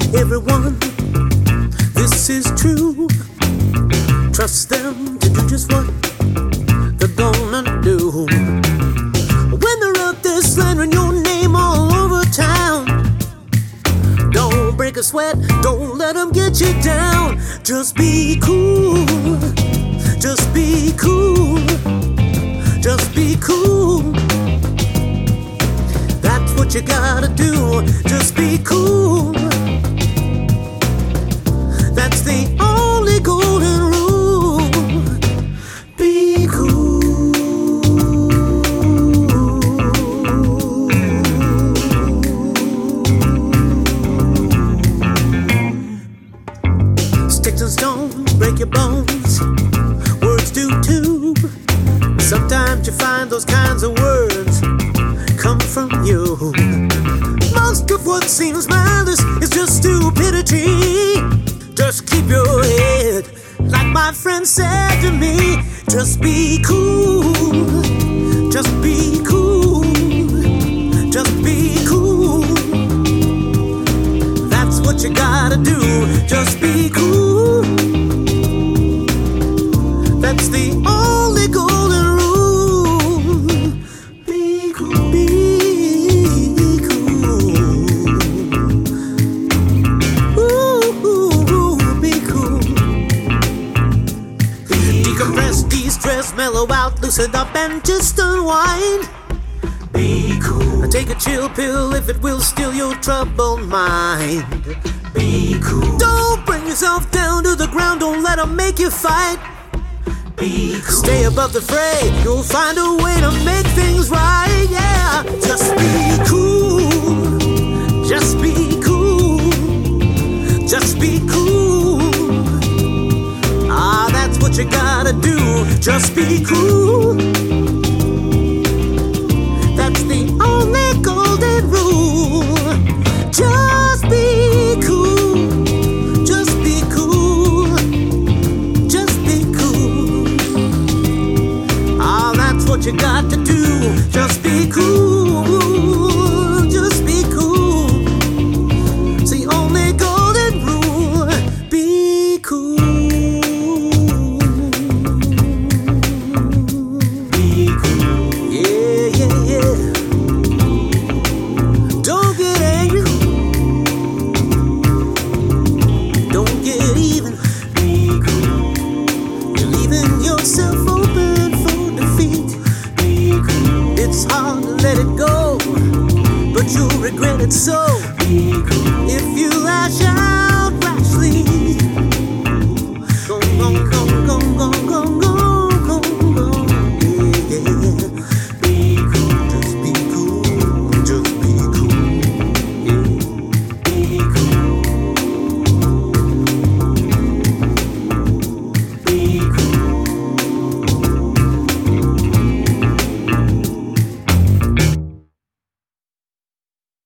everyone. This is true. Trust them to do just what they're gonna do. When they're out there slandering your name all over town, don't break a sweat, don't let them get you down. Just be cool, just be cool, just be cool. That's what you gotta do, just be cool. That's the only golden rule. Be cool. Sticks and stones break your bones, words do too. Sometimes you find those kinds of words come from you. Most of what seems mindless is just stupidity. Just keep your head, like my friend said to me. Just be cool, just be cool, just be cool. That's what you gotta do, just be cool. That's the only golden rule. Be cool, be cool. Ooh, be cool. Decompress, de-stress, mellow out, loosen up and just unwind. Be cool. Take a chill pill if it will still your troubled mind. Be cool. Don't bring yourself down to the ground, don't let them make you fight. Be cool. Stay above the fray, you'll find a way to make things right, yeah. Just be cool, just be cool, just be cool. Ah, that's what you gotta do, just be cool. That's the only golden rule. Just be cool, just be cool, just be cool. Ah, that's what you got to do. Just be cool, just be cool. It's the only golden rule. Be cool, be cool. Yeah, yeah, yeah. Don't get angry, don't get even. Be cool. You're leaving yourself open for defeat. Be cool. It's hard to let it go, but you'll regret it so. Be cool. If you lash out.